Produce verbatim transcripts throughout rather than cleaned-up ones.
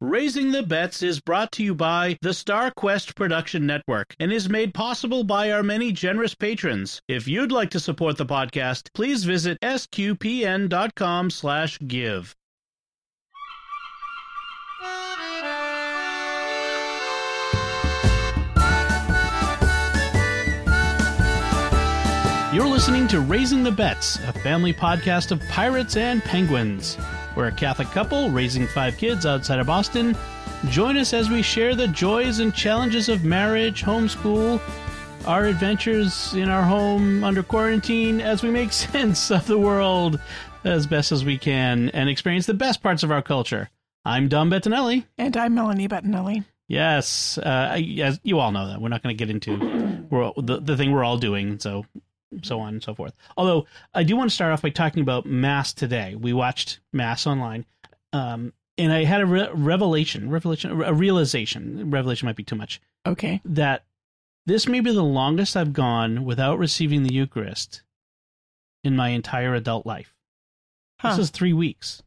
Raising the Bets is brought to you by the Star Quest Production Network and is made possible by our many generous patrons. If you'd like to support the podcast, please visit sqpn.com slash give. You're listening to Raising the Bets, a family podcast of pirates and penguins. We're a Catholic couple raising five kids outside of Boston. Join us as we share the joys and challenges of marriage, homeschool, our adventures in our home under quarantine as we make sense of the world as best as we can and experience the best parts of our culture. I'm Dom Bettinelli. And I'm Melanie Bettinelli. Yes, uh, as you all know that. We're not going to get into we're all, the, the thing we're all doing, so... so on and so forth. Although, I do want to start off by talking about Mass today. We watched Mass online, um, and I had a re- revelation, revelation, a realization, revelation might be too much. Okay. That this may be the longest I've gone without receiving the Eucharist in my entire adult life. Huh. This is three weeks.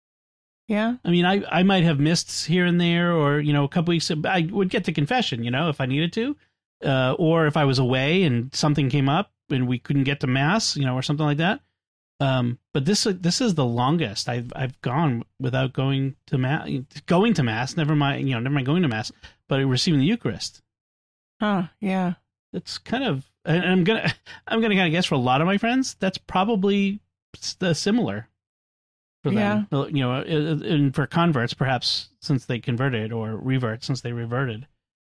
Yeah. I mean, I, I might have missed here and there, or, you know, a couple weeks, I would get to confession, you know, if I needed to, uh, or if I was away and something came up, and we couldn't get to Mass, you know, or something like that. Um, but this this is the longest I've I've gone without going to Mass. Going to Mass, never mind, you know, never mind going to Mass, but receiving the Eucharist. Huh? Yeah. It's kind of, and I'm gonna I'm gonna kind of guess for a lot of my friends, that's probably similar for them. Yeah. You know, and for converts, perhaps since they converted, or revert since they reverted.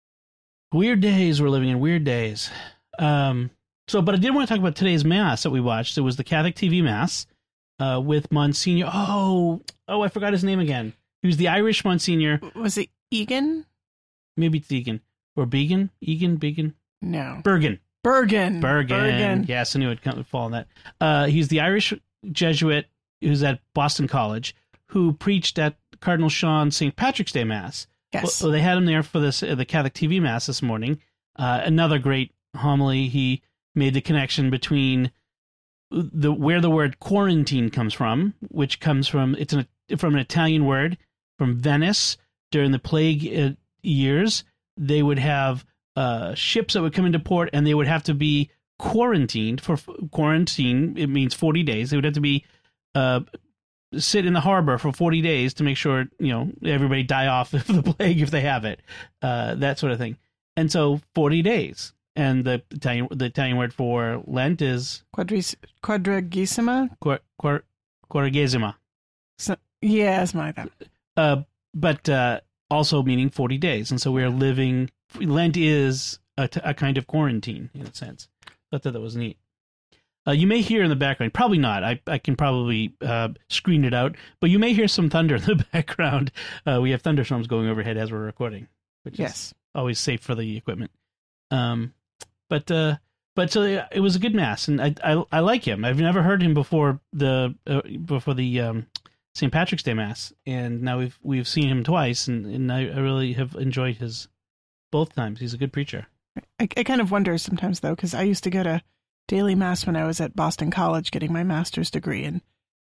Weird days we're living in. Weird days. Um. So, but I did want to talk about today's Mass that we watched. It was the Catholic T V Mass uh, with Monsignor. Oh, oh, I forgot his name again. He was the Irish Monsignor. Was it Egan? Maybe it's Egan. Or Began? Egan? Began? No. Bergen. Bergen. Bergen. Bergen. Yes, I knew it would fall on that. Uh, he's the Irish Jesuit who's at Boston College who preached at Cardinal Sean Saint Patrick's Day Mass. Yes. Well, they had him there for this uh, the Catholic T V Mass this morning. Uh, another great homily. He made the connection between the where the word quarantine comes from, which comes from it's an, from an Italian word from Venice. During the plague uh, years, they would have uh, ships that would come into port, and they would have to be quarantined for quarantine. It means forty days. They would have to be uh, sit in the harbor for forty days to make sure you know everybody die off of the plague if they have it, uh, that sort of thing. And so forty days. And the Italian the Italian word for Lent is Quadris, quadragesima. Quar, quar, quadragesima. So, yeah, it's my that. Uh, but uh, also meaning forty days, and so we are living. Lent is a, a kind of quarantine in a sense. I thought that was neat. Uh, you may hear in the background, probably not. I I can probably uh, screen it out, but you may hear some thunder in the background. Uh, we have thunderstorms going overhead as we're recording, which yes. is always safe for the equipment. Um. But uh, but so it was a good Mass, and I, I I like him. I've never heard him before the uh, before the um, Saint Patrick's Day Mass, and now we've we've seen him twice, and, and I, I really have enjoyed his both times. He's a good preacher. I, I kind of wonder sometimes though, because I used to go to daily Mass when I was at Boston College getting my master's degree, and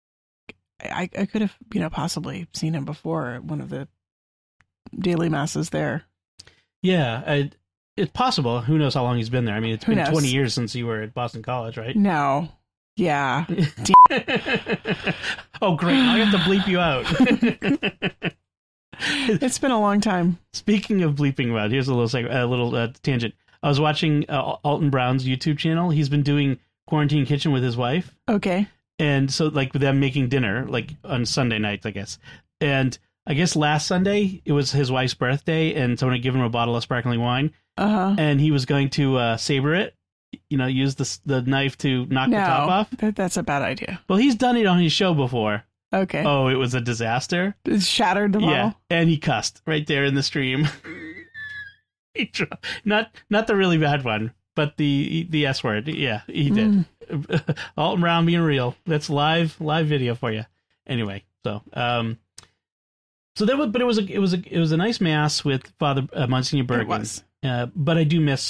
I I could have you know possibly seen him before at one of the daily Masses there. Yeah. I, It's possible. Who knows how long he's been there? I mean, it's been twenty years since you were at Boston College, right? No. Yeah. Oh, great. I have to bleep you out. It's been a long time. Speaking of bleeping out, here's a little seg- a little uh, tangent. I was watching uh, Alton Brown's YouTube channel. He's been doing Quarantine Kitchen with his wife. Okay. And so, like, with them making dinner, like, on Sunday nights, I guess. And I guess last Sunday, it was his wife's birthday, and someone had given him a bottle of sparkling wine. Uh-huh. And he was going to uh, saber it, you know, use the the knife to knock no, the top off. That, that's a bad idea. Well, he's done it on his show before. Okay. Oh, it was a disaster. It shattered the bottle. Yeah, and he cussed right there in the stream. he tr- not not the really bad one, but the the S word. Yeah, he did. Mm. Alton Brown being real. That's live live video for you. Anyway, so um. So that was, but it was a it was a it was a nice Mass with Father uh, Monsignor Bergen. It was. Uh, but I do miss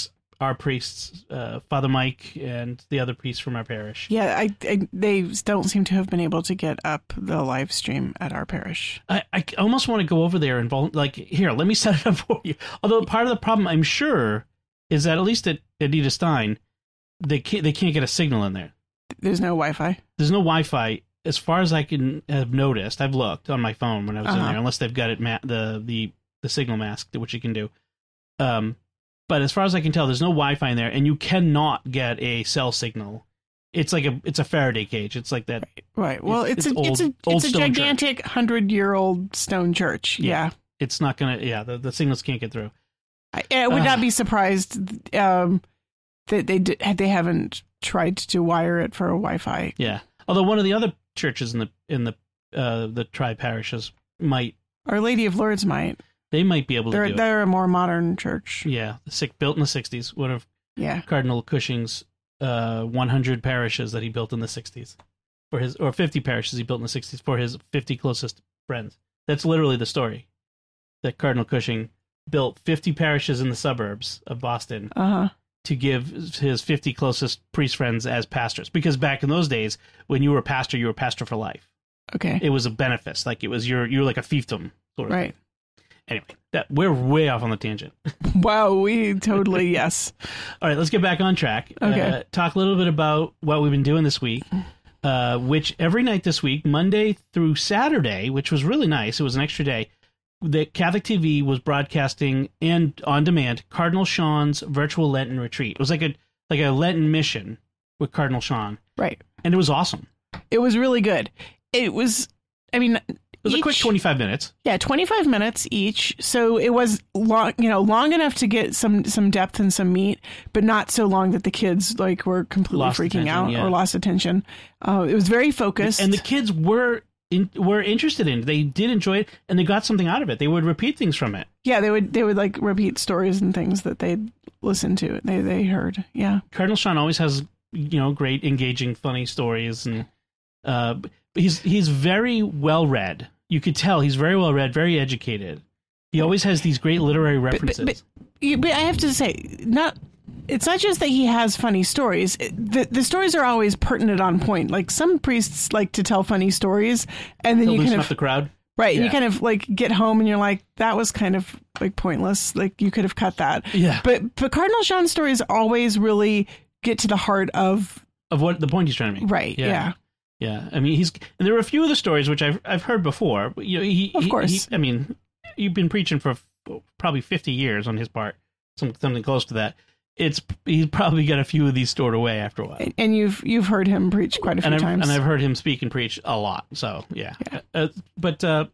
our priests, uh, Father Mike and the other priests from our parish. Yeah, I, I they don't seem to have been able to get up the live stream at our parish. I, I almost want to go over there and vol- like here, let me set it up for you. Although part of the problem, I'm sure, is that at least at Anita Stein, they can't they can't get a signal in there. There's no Wi-Fi. There's no Wi-Fi. As far as I can have noticed, I've looked on my phone when I was Uh-huh. in there, unless they've got it ma- the the the signal mask, which you can do. Um, but as far as I can tell, there's no Wi-Fi in there, and you cannot get a cell signal. It's like a it's a Faraday cage. It's like that. Right. Well, It's- it's, it's a it's old- a old it's a stone church. gigantic hundred-year-old stone church. Yeah. Yeah. It's not gonna. Yeah, the, the signals can't get through. I, I would Ugh. not be surprised um, that they did, they haven't tried to wire it for a Wi-Fi. Yeah. Although one of the other churches in the in the uh, the tri parishes might Our Lady of Lourdes might. they might be able to They're do it. they're a more modern church. Yeah, the sick built in the sixties. One of Yeah. Cardinal Cushing's uh, one hundred parishes that he built in the sixties, for his or fifty parishes he built in the sixties for his fifty closest friends. That's literally the story. That Cardinal Cushing built fifty parishes in the suburbs of Boston Uh huh. to give his fifty closest priest friends as pastors. Because back in those days, when you were a pastor, you were a pastor for life. Okay. It was a benefice, like it was your you were like a fiefdom sort of Right. thing. Anyway, that we're way off on the tangent. Wow. We totally yes. All right, let's get back on track. Okay. Uh, talk a little bit about what we've been doing this week, uh, which every night this week, Monday through Saturday, which was really nice. It was an extra day. The Catholic T V was broadcasting and on demand Cardinal Sean's virtual Lenten retreat. It was like a like a Lenten mission with Cardinal Sean, Right. and it was awesome. It was really good. It was. I mean, It was a quick twenty-five minutes. Yeah, twenty-five minutes each. So it was long, you know, long enough to get some some depth and some meat, but not so long that the kids like were completely Lost freaking attention, out yeah. or lost attention. Uh, it was very focused. And the kids were in, were interested in it. They did enjoy it, and they got something out of it. They would repeat things from it. yeah, they would they would like repeat stories and things that they'd listened to. They they heard. Yeah. Cardinal Sean always has, you know, great, engaging, funny stories, and uh, he's he's very well read. You could tell he's very well read, very educated. He always has these great literary references. But, but, but I have to say, not it's not just that he has funny stories. The the stories are always pertinent, on point. Like some priests like to tell funny stories, and then He'll you loosen kind up of the crowd. right. Yeah. You kind of like get home and you're like, that was kind of like pointless. Like you could have cut that. Yeah. But but Cardinal Sean's stories always really get to the heart of Of what the point he's trying to make. right. Yeah. Yeah. Yeah, I mean, he's and there were a few of the stories which I've I've heard before. But, you know, he Of he- course. he- I mean, you've been preaching for probably fifty years on his part, some, something close to that. It's he's probably got a few of these stored away after a while. And- And you've you've heard him preach quite a few and I've, times. and I've heard him speak and preach a lot. So yeah, Yeah. Uh, but uh,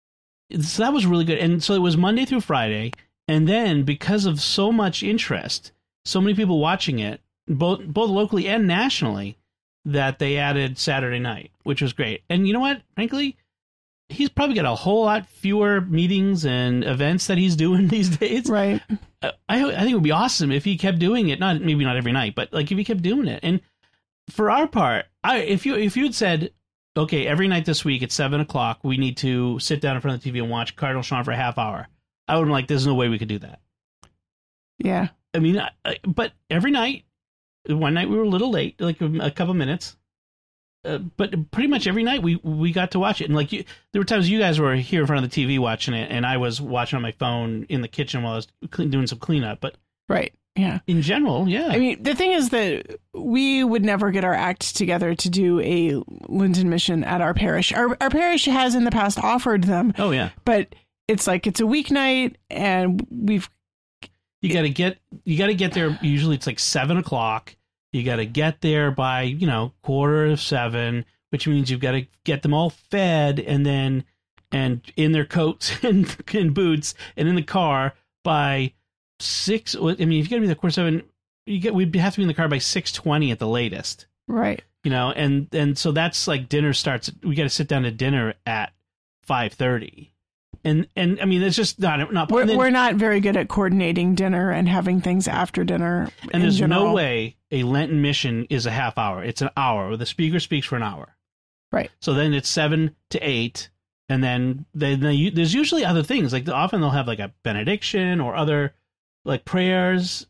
so that was really good. And so it was Monday through Friday, and then because of so much interest, so many people watching it, both both locally and nationally, that they added Saturday night, which was great. And you know what? Frankly, he's probably got a whole lot fewer meetings and events that he's doing these days. right. I, I think it would be awesome if he kept doing it. Not maybe not every night, but like if he kept doing it. And for our part, I if you if you had said, okay, every night this week at seven o'clock, we need to sit down in front of the T V and watch Cardinal Sean for a half hour, I would have been like, there's no way we could do that. Yeah. I mean, I, I, but every night, one night we were a little late, like a, a couple minutes. Uh, but pretty much every night we we got to watch it, and like you, there were times you guys were here in front of the T V watching it, and I was watching on my phone in the kitchen while I was clean, doing some cleanup. But Right. Yeah. in general, yeah, I mean, the thing is that we would never get our act together to do a Lenten mission at our parish. Our, our parish has in the past offered them, oh yeah, but it's like it's a weeknight, and we've you got to get you got to get there. Usually it's like seven o'clock. You got to get there by you know quarter of seven, which means you've got to get them all fed and then and in their coats and, and boots and in the car by six. I mean, if you got to be there quarter seven, you get we'd have to be in the car by six twenty at the latest. right. You know, and and so that's like dinner starts. We got to sit down to dinner at five thirty, and and I mean it's just not not. We're and then- we're not very good at coordinating dinner and having things after dinner. And in there's general. no way a Lenten mission is a half hour. It's an hour. Where the speaker speaks for an hour. Right. So then it's seven to eight, and then they, they, there's usually other things. Like often they'll have like a benediction or other like prayers,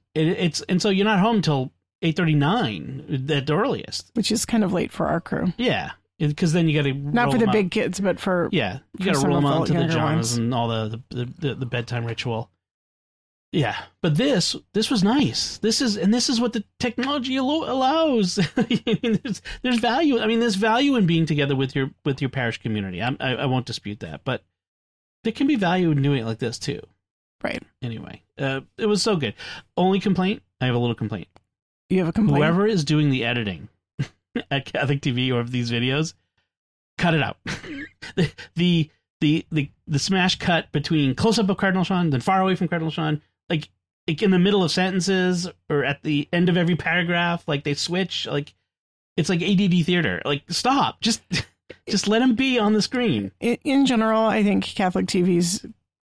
it, it's and so you're not home till eight thirty nine at the earliest, which is kind of late for our crew. Yeah, because then you got to not for the big kids, but for yeah, you got to roll them out into the pajamas and all the the, the the bedtime ritual. Yeah, but this this was nice. This is and this is what the technology al- allows. there's, there's value. I mean, there's value in being together with your with your parish community. I, I I won't dispute that, but there can be value in doing it like this too. Right. Anyway, uh, it was so good. Only complaint? I have a little complaint. You have a complaint? Whoever is doing the editing at Catholic T V or of these videos, cut it out. the, the the the the smash cut between close up of Cardinal Sean, then far away from Cardinal Sean. Like, like in the middle of sentences or at the end of every paragraph, like they switch, like it's like A D D theater. Like, stop, just, just let him be on the screen. In, in general, I think Catholic T V's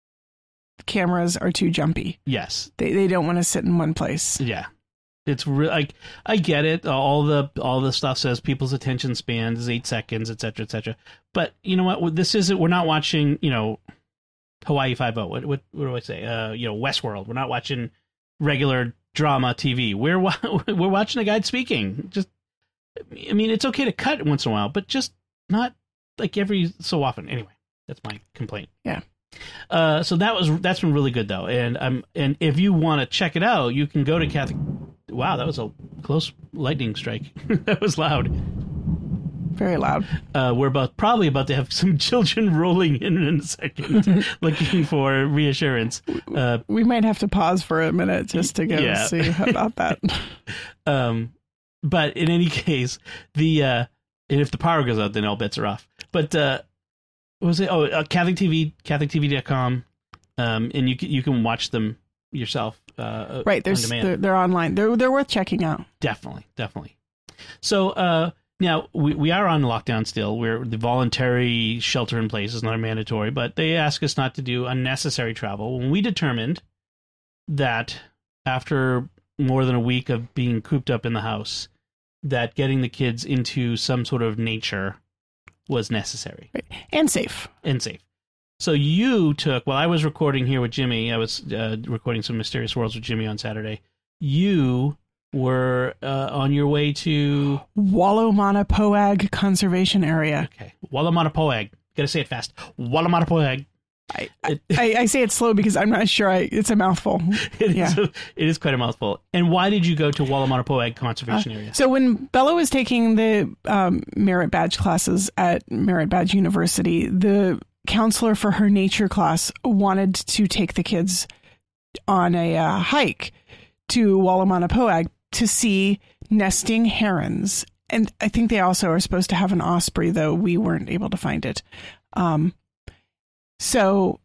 cameras are too jumpy. Yes, they they don't want to sit in one place. Yeah, it's real. Like, I get it. All the all the stuff says people's attention span is eight seconds, et cetera, et cetera. But you know what? This isn't. We're not watching. You know. Hawaii Five-O. What, what what do I say? Uh, you know, Westworld. We're not watching regular drama T V. We're wa- we're watching a guy speaking. Just, I mean, it's okay to cut once in a while, but just not like every so often. Anyway, that's my complaint. Yeah. Uh, so that was that's been really good though, and um, and if you want to check it out, you can go to Catholic. Wow, that was a close lightning strike. That was loud. Very loud. Uh, we're about probably about to have some children rolling in in a second, looking for reassurance. Uh, we might have to pause for a minute just to go yeah. see about that. um, but in any case, the uh, and if the power goes out, then all bets are off. But uh, what was it? Oh, uh, Catholic T V, Catholic T V dot com, um, and you can you can watch them yourself. Uh, right, there's they're, they're online. They're they're worth checking out. Definitely, definitely. So. Uh, Now, we, we are on lockdown still. We're the voluntary shelter in place is not mandatory, but they ask us not to do unnecessary travel. When we determined that after more than a week of being cooped up in the house, that getting the kids into some sort of nature was necessary. Right. And safe. And safe. So you took, while I was recording here with Jimmy, I was uh, recording some Mysterious Worlds with Jimmy on Saturday, you... were uh, on your way to Wallomanapoag Conservation Area. Okay, Wallomanapoag. Gotta say it fast. Wallomanapoag. I, I, I, I say it slow because I'm not sure. I, it's a mouthful. It yeah. is. A, it is quite a mouthful. And why did you go to Wallomanapoag Conservation uh, Area? So when Bella was taking the um, merit badge classes at Merit Badge University, the counselor for her nature class wanted to take the kids on a uh, hike to Wallomanapoag to see nesting herons. And I think they also are supposed to have an osprey, though we weren't able to find it. Um, so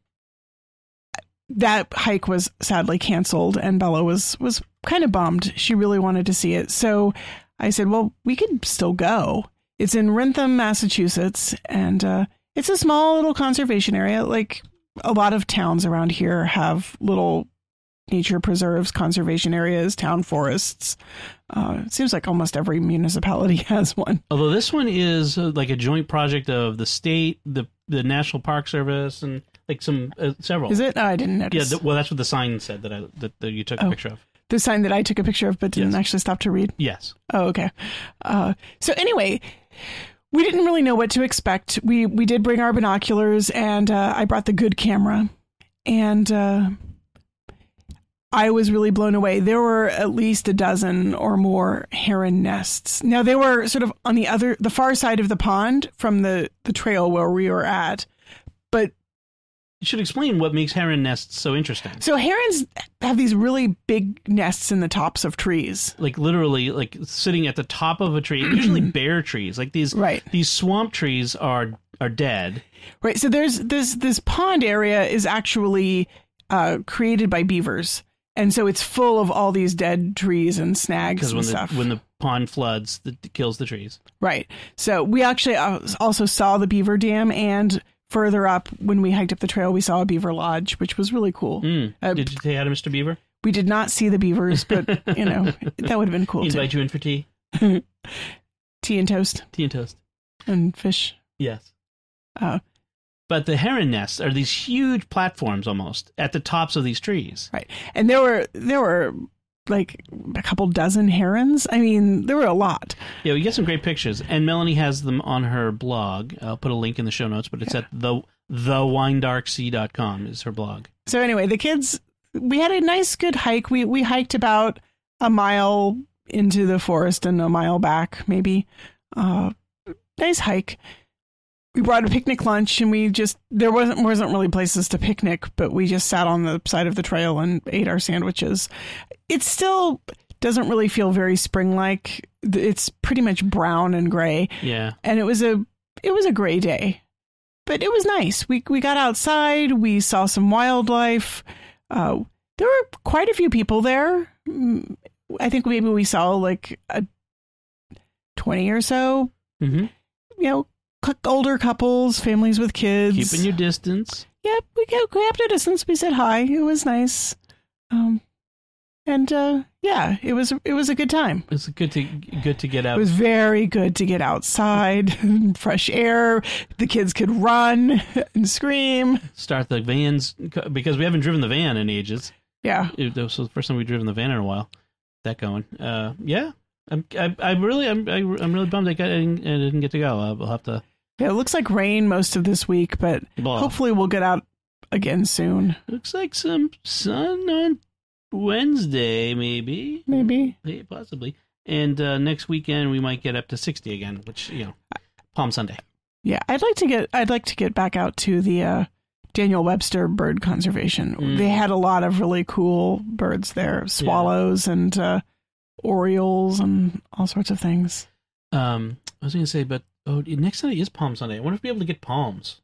that hike was sadly canceled, and Bella was, was kind of bummed. She really wanted to see it. So I said, well, we could still go. It's in Wrentham, Massachusetts, and uh, it's a small little conservation area. Like a lot of towns around here have little nature preserves, conservation areas, town forests. Uh, it seems like almost every municipality has one. Although this one is uh, like a joint project of the state, the the National Park Service, and like some uh, several. Is it? Oh, I didn't notice. Yeah, th- well, that's what the sign said that I that, that you took oh, a picture of. The sign that I took a picture of, but didn't yes. actually stop to read. Yes. Oh, okay. Uh, so anyway. We didn't really know what to expect. We we did bring our binoculars, and uh, I brought the good camera, and uh, I was really blown away. There were at least a dozen or more heron nests. Now, they were sort of on the other, the far side of the pond from the, the trail where we were at, but you should explain what makes heron nests so interesting. So herons have these really big nests in the tops of trees. Like literally like sitting at the top of a tree, usually bare trees. Like these right. these swamp trees are are dead. Right. So there's this this pond area is actually uh, created by beavers. And so it's full of all these dead trees and snags and when stuff. Because when the pond floods, it kills the trees. Right. So we actually also saw the beaver dam, and further up, when we hiked up the trail, we saw a beaver lodge, which was really cool. Mm. Uh, did you say hi to Mister Beaver? We did not see the beavers, but, you know, that would have been cool, he too. invite you in for tea? Tea and toast. Tea and toast. And fish. Yes. Uh, but the heron nests are these huge platforms almost at the tops of these trees. Right. And there were there were like a couple dozen herons. I mean, there were a lot. Yeah, we get some great pictures, and Melanie has them on her blog. I'll put a link in the show notes, but it's yeah. at the the wine dark sea dot com is her blog. So anyway, the kids, we had a nice, good hike. We we hiked about a mile into the forest and a mile back, maybe. Uh, nice hike. We brought a picnic lunch, and we just, there wasn't wasn't really places to picnic, but we just sat on the side of the trail and ate our sandwiches. It still doesn't really feel very spring-like. It's pretty much brown and gray. Yeah. And it was a it was a gray day, but it was nice. We we got outside. We saw some wildlife. Uh, there were quite a few people there. I think maybe we saw like a twenty or so. Mm-hmm. You know, older couples, families with kids. Keeping your distance. Yep, we kept, we kept our distance. We said hi. It was nice. Um, and uh, yeah, it was it was a good time. It's good to good to get out. It was very good to get outside, fresh air. The kids could run and scream. Start the vans, because we haven't driven the van in ages. Yeah, it was the first time we've driven the van in a while. That going. Uh, yeah, I'm I, I'm really I'm I, I'm really bummed I, got, I, didn't, I didn't get to go. I'll have to. Yeah, it looks like rain most of this week, but well, hopefully we'll get out again soon. Looks like some sun on Wednesday, maybe. Maybe. Yeah, possibly. And uh, next weekend we might get up to sixty again, which, you know, Palm Sunday. Yeah, I'd like to get I'd like to get back out to the uh, Daniel Webster Bird Conservation. Mm. They had a lot of really cool birds there, swallows yeah. and uh, orioles and all sorts of things. Um, I was going to say, but oh, next Sunday is Palm Sunday. I wonder if we'll be able to get palms.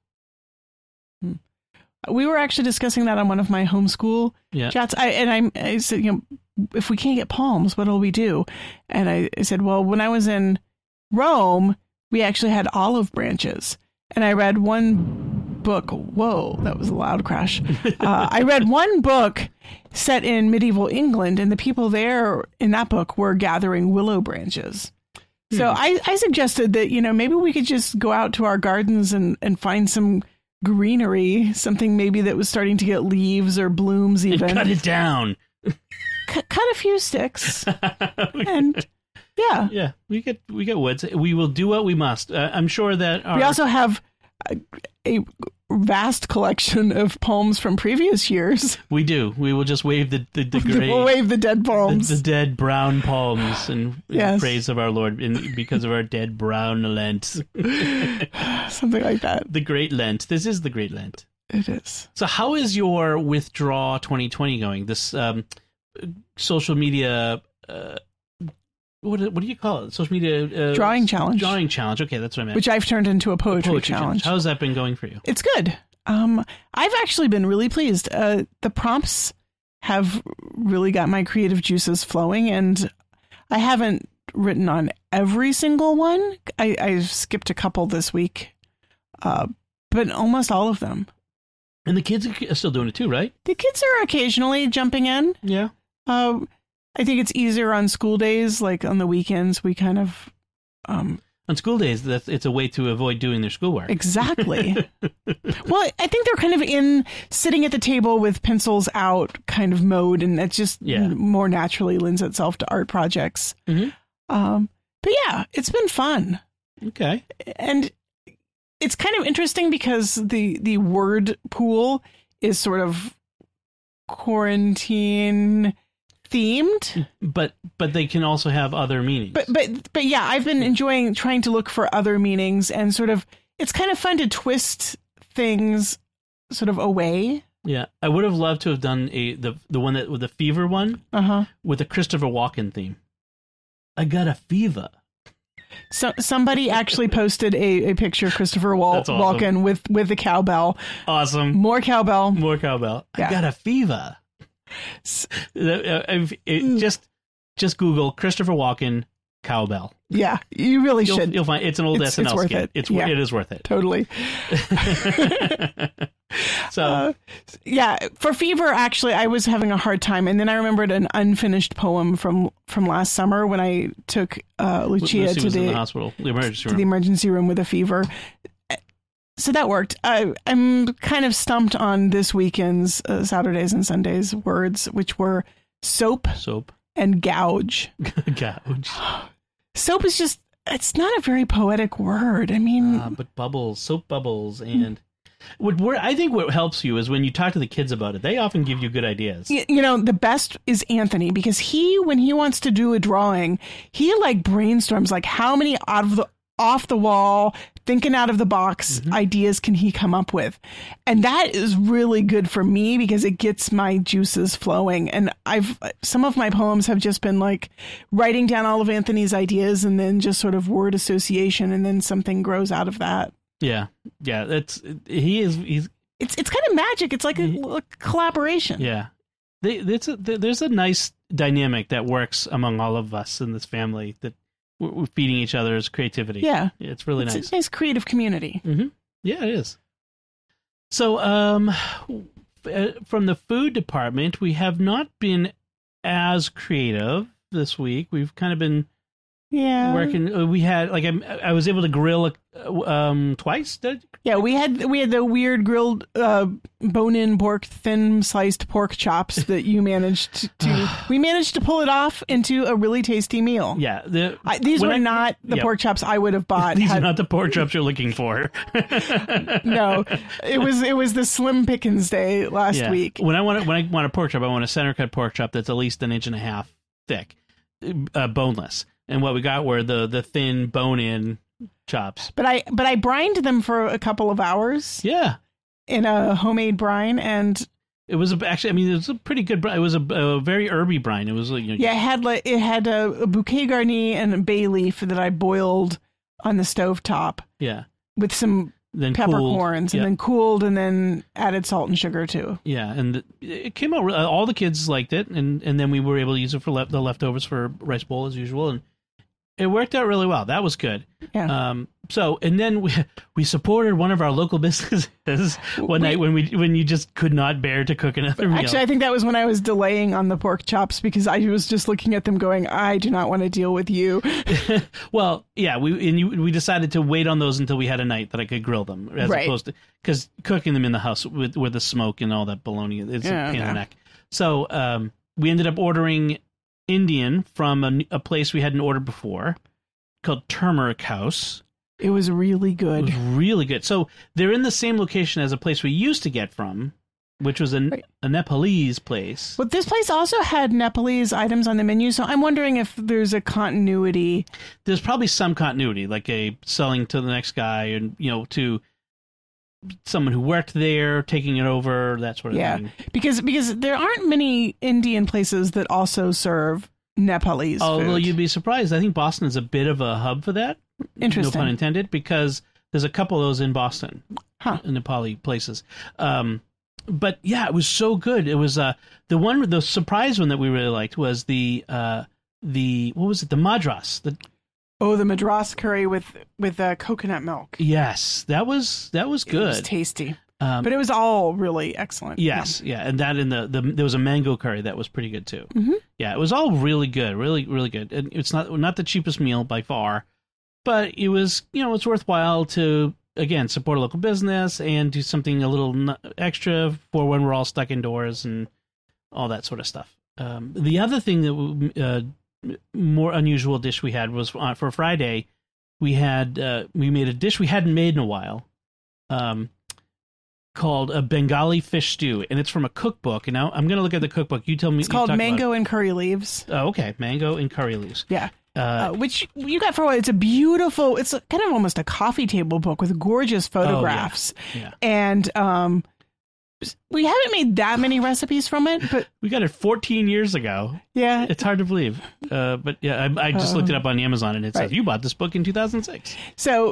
Hmm. We were actually discussing that on one of my homeschool yeah. chats. I and I, I said, you know, if we can't get palms, what'll we do? And I, I said, well, when I was in Rome, we actually had olive branches, and I read one book. Whoa, that was a loud crash. Uh, I read one book set in medieval England, and the people there in that book were gathering willow branches. So hmm. I, I suggested that, you know, maybe we could just go out to our gardens and, and find some greenery, something maybe that was starting to get leaves or blooms even. And cut it down. C- cut a few sticks. and yeah. Yeah, we get we get woods. We will do what we must. Uh, I'm sure that our... We also have a, a vast collection of palms from previous years. We do. We will just wave the, the, the gray... We'll wave the dead palms. The, the dead brown palms in, in yes. praise of our Lord in, because of our dead brown Lent. Something like that. The Great Lent. This is the Great Lent. It is. So how is your Withdraw twenty twenty going? This um, social media... Uh, What what do you call it? Social media uh, drawing challenge. Drawing challenge. Okay, that's what I meant. Which I've turned into a poetry, a poetry challenge. challenge. How's that been going for you? It's good. Um, I've actually been really pleased. Uh, the prompts have really got my creative juices flowing, and I haven't written on every single one. I, I've skipped a couple this week, uh, but almost all of them. And the kids are still doing it too, right? The kids are occasionally jumping in. Yeah. Uh, I think it's easier on school days, like on the weekends, we kind of... Um, on school days, that's, it's a way to avoid doing their schoolwork. Exactly. Well, I think they're kind of in sitting at the table with pencils out kind of mode, and that just yeah. more naturally lends itself to art projects. Mm-hmm. Um, but yeah, it's been fun. Okay. And it's kind of interesting because the, the word pool is sort of quarantine... themed, but but they can also have other meanings. But but but yeah, I've been enjoying trying to look for other meanings, and sort of it's kind of fun to twist things sort of away. Yeah, I would have loved to have done a the the one that with the fever one, uh-huh. with a Christopher Walken theme. I got a fever. So somebody actually posted a, a picture of Christopher Wal- awesome. Walken with with the cowbell. Awesome. More cowbell. More cowbell. Yeah. I got a fever. It, just just Google Christopher Walken cowbell. Yeah, you really you'll, should. You'll find it's an old it's, S N L it's worth skit. It. It's yeah. it is worth it. Totally. so uh, yeah, for fever, actually, I was having a hard time, and then I remembered an unfinished poem from from last summer when I took uh, Lucia Lucy to was the, in the hospital, the emergency to room. the emergency room with a fever. So that worked. I, I'm kind of stumped on this weekend's uh, Saturdays and Sundays words, which were soap, soap, and gouge. Gouge. Soap is just, it's not a very poetic word. I mean, uh, but bubbles, soap bubbles, and what where I think what helps you is when you talk to the kids about it. They often give you good ideas. you, you know, the best is Anthony, because he, when he wants to do a drawing, he like brainstorms like how many out of the off the wall, thinking out of the box mm-hmm. ideas can he come up with. And that is really good for me because it gets my juices flowing. And I've, some of my poems have just been like writing down all of Anthony's ideas and then just sort of word association. And then something grows out of that. Yeah. Yeah. That's, he is, he's, it's, it's kind of magic. It's like a, a collaboration. Yeah. They, it's a, there's a nice dynamic that works among all of us in this family that, we're feeding each other's creativity. Yeah. It's really it's nice. It's a nice creative community. Mm-hmm. Yeah, it is. So, um, from the food department, we have not been as creative this week. We've kind of been yeah working. We had, like, I, I was able to grill um, twice. Did I? Yeah, we had we had the weird grilled uh, bone-in pork, thin sliced pork chops that you managed to. We managed to pull it off into a really tasty meal. Yeah, the, I, these were I, not the yep. pork chops I would have bought. These had, are not the pork chops you're looking for. No, it was it was the Slim Pickens day last yeah. week. When I want when I want a pork chop, I want a center cut pork chop that's at least an inch and a half thick, uh, boneless. And what we got were the the thin bone-in chops. But I but I brined them for a couple of hours. Yeah, in a homemade brine, and it was a, actually. I mean, it was a pretty good brine. It was a, a very herby brine. It was, you know, yeah. It had like it had a, a bouquet garni and a bay leaf that I boiled on the stovetop. Yeah, with some then peppercorns, cooled. and Yep. then cooled, and then added salt and sugar too. Yeah, and the, it came out. All the kids liked it, and and then we were able to use it for le- the leftovers for rice bowl as usual, and it worked out really well. That was good. Yeah. Um. So, and then we we supported one of our local businesses one we, night when we when you just could not bear to cook another meal. Actually, I think that was when I was delaying on the pork chops because I was just looking at them going, I do not want to deal with you. Well, yeah, we and you, we decided to wait on those until we had a night that I could grill them, as right. opposed to because cooking them in the house with with the smoke and all that bologna is yeah, a pain okay. in the neck. So um, we ended up ordering Indian from a, a place we hadn't ordered before called Turmeric House. It was really good. It was really good. So they're in the same location as a place we used to get from, which was a, right. a Nepalese place. But this place also had Nepalese items on the menu, so I'm wondering if there's a continuity. There's probably some continuity, like a selling to the next guy, and you know, to someone who worked there, taking it over, that sort of yeah. thing. Yeah, because because there aren't many Indian places that also serve Nepalese Although food. you'd be surprised, I think Boston is a bit of a hub for that. Interesting. No pun intended, because there's a couple of those in Boston, huh. in Nepali places. Um, but yeah, it was so good. It was uh, the one, the surprise one that we really liked was the uh, the what was it? The Madras. The oh, the Madras curry with with uh, coconut milk. Yes, that was that was good. It was tasty. Um, but it was all really excellent. Yes, yeah, yeah. And that in the, the there was a mango curry that was pretty good too. Mm-hmm. Yeah, it was all really good, really, really good. And it's not not the cheapest meal by far, but it was, you know, it's worthwhile to again support a local business and do something a little extra for when we're all stuck indoors and all that sort of stuff. Um, the other thing that uh, more unusual dish we had was on, for Friday, we had uh, we made a dish we hadn't made in a while. Um, called a Bengali fish stew, and it's from a cookbook. And now I'm going to look at the cookbook. You tell me. It's called Mango and Curry Leaves. Oh, okay. Mango and Curry Leaves. Yeah. Uh, uh, which you got for a while. It's a beautiful, it's a, kind of almost a coffee table book with gorgeous photographs. Oh, yeah. yeah. And um, we haven't made that many recipes from it, but. We got it fourteen years ago. Yeah. It's hard to believe. Uh, but yeah, I, I just uh, looked it up on Amazon, and it right. says, you bought this book in two thousand six. So.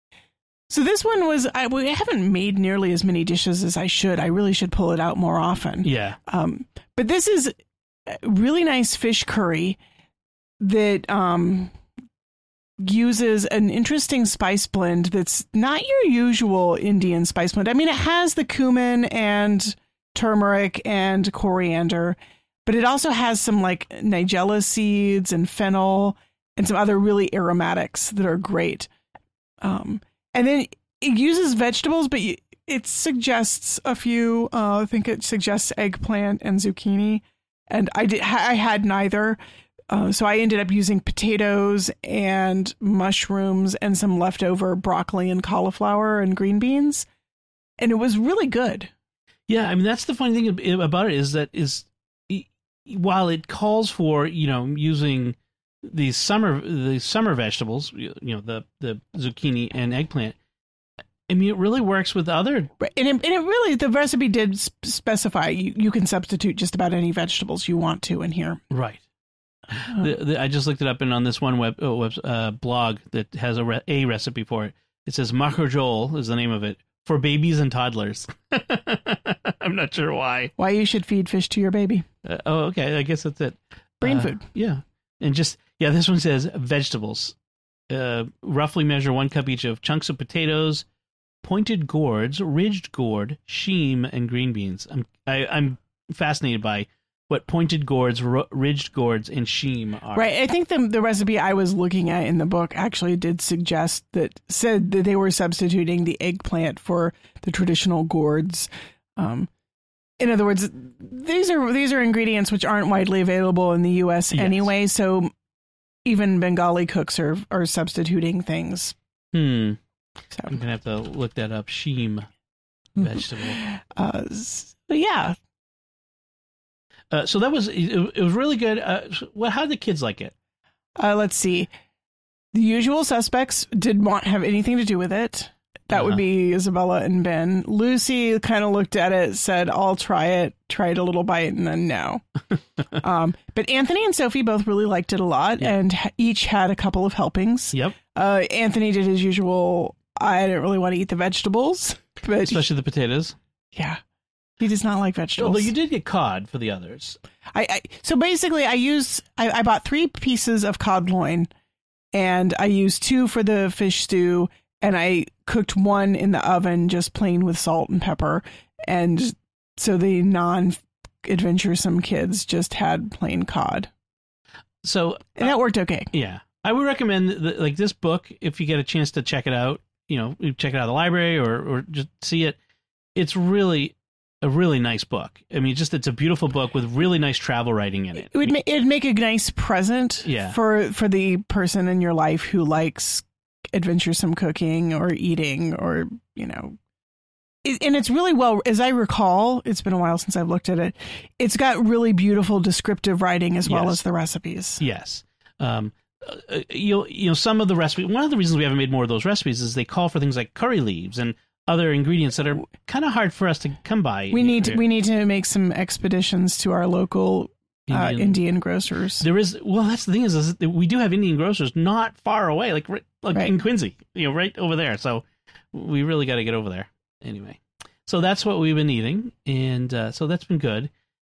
So this one was, I, we haven't made nearly as many dishes as I should. I really should pull it out more often. Yeah. Um, but this is a really nice fish curry that um, uses an interesting spice blend that's not your usual Indian spice blend. I mean, it has the cumin and turmeric and coriander, but it also has some like nigella seeds and fennel and some other really aromatics that are great. Um, And then it uses vegetables, but it suggests a few. Uh, I think it suggests eggplant and zucchini. and I did. I had neither. Uh, so I ended up using potatoes and mushrooms and some leftover broccoli and cauliflower and green beans, and it was really good. Yeah, I mean that's the funny thing about it is that is while it calls for, you know, using these summer the summer vegetables, you know, the the zucchini and eggplant. I mean, it really works with other, and it, and it really the recipe did specify you, you can substitute just about any vegetables you want to in here. Right. The, the, I just looked it up, and on this one web, oh, web uh, blog that has a re, a recipe for it, it says Macrojol is the name of it for babies and toddlers. I'm not sure why. Why you should feed fish to your baby? Uh, oh, okay. I guess that's it. Brain uh, food. Yeah, and just yeah. This one says vegetables. Uh, roughly measure one cup each of chunks of potatoes, pointed gourds, ridged gourd, sheem, and green beans. I'm I, I'm fascinated by what pointed gourds, r- ridged gourds, and sheem are. Right. I think the the recipe I was looking at in the book actually did suggest that said that they were substituting the eggplant for the traditional gourds. Um, in other words, these are these are ingredients which aren't widely available in the U S Yes. anyway. So even Bengali cooks are are substituting things. Hmm. So I'm gonna have to look that up. Sheem vegetable. uh, so yeah. Uh, so that was it, it was really good. Uh, well, how did the kids like it? Uh, let's see. The usual suspects did not have anything to do with it. That Uh-huh. would be Isabella and Ben. Lucy kind of looked at it, said, I'll try it, tried a little bite, and then no. um, but Anthony and Sophie both really liked it a lot, Yeah. and ha- each had a couple of helpings. Yep. Uh, Anthony did his usual, I didn't really want to eat the vegetables. But Especially the potatoes. yeah, he does not like vegetables. Although you did get cod for the others. I, I so basically I used I, I bought three pieces of cod loin, and I used two for the fish stew, and I cooked one in the oven just plain with salt and pepper, and so the non-adventuresome kids just had plain cod, So and that worked okay. yeah, I would recommend that, like this book if you get a chance to check it out. You know, check it out at the library or or just see it. It's really a really nice book. I mean, just it's a beautiful book with really nice travel writing in it. It would ma- it'd make a nice present Yeah. for for the person in your life who likes adventuresome cooking or eating or, you know, it, and it's really well, as I recall, it's been a while since I've looked at it. It's got really beautiful descriptive writing as well Yes. as the recipes. Yes. Um, uh, you you know, some of the recipes, one of the reasons we haven't made more of those recipes is they call for things like curry leaves and other ingredients that are kind of hard for us to come by. We need to, here. we need to make some expeditions to our local uh, Indian- Indian grocers. There is, well, that's the thing is, is that we do have Indian grocers not far away, like right, like Right. in Quincy, you know, right over there. So we really got to get over there. Anyway, so that's what we've been eating, and uh, so that's been good.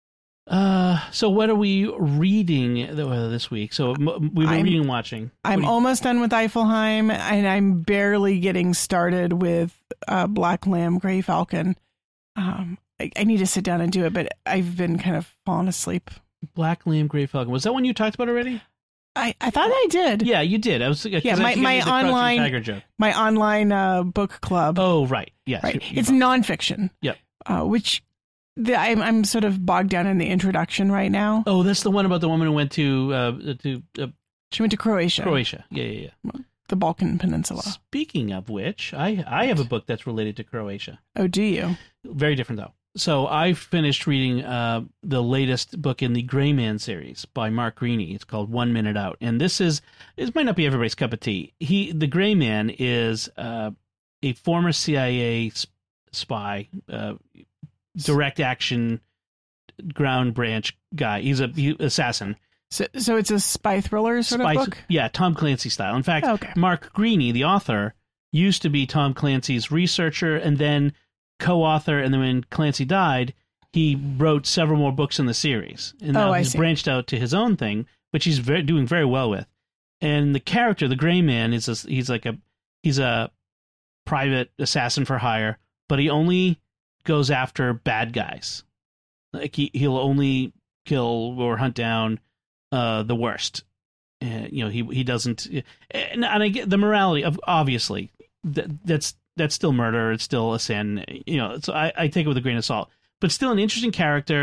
Uh, so what are we reading uh, this week? So m- we've been I'm- reading and watching. I'm What do you- almost done with Eifelheim, and I'm barely getting started with uh, Black Lamb, Grey Falcon. Um, I, I need to sit down and do it, but I've been kind of falling asleep. Black Lamb, Grey Falcon. Was that one you talked about already? I, I thought I did. Yeah, you did. I was 'cause Yeah, I my- think I my made the Crouching online- Tiger joke. My online uh, book club. Oh, right. Yes. right. you- you It's bought- nonfiction. Yep. Uh, which the, I'm I'm sort of bogged down in the introduction right now. Oh, that's the one about the woman who went to uh, to uh, She went to Croatia, Croatia. Yeah, yeah, yeah. the Balkan Peninsula. Speaking of which, I I have a book that's related to Croatia. Oh, do you? Very different though. So I finished reading uh, the latest book in the Gray Man series by Mark Greaney. It's called One Minute Out, and this is this might not be everybody's cup of tea. He the Gray Man is uh, a former C I A sp- spy, uh, direct action ground branch guy. He's a he, assassin. So, so it's a spy thriller sort Spy- of book. Yeah, Tom Clancy style. In fact, Okay. Mark Greaney, the author, used to be Tom Clancy's researcher and then co-author. And then when Clancy died, he wrote several more books in the series. And now Oh, I he's see. branched out to his own thing, which he's very, doing very well with. And the character, the Gray Man, is a, he's like a he's a private assassin for hire, but he only goes after bad guys. Like he he'll only kill or hunt down uh, the worst. Uh, you know, he he doesn't, and, and I get the morality of obviously that that's that's still murder. It's still a sin. You know, so I, I take it with a grain of salt. But still, an interesting character.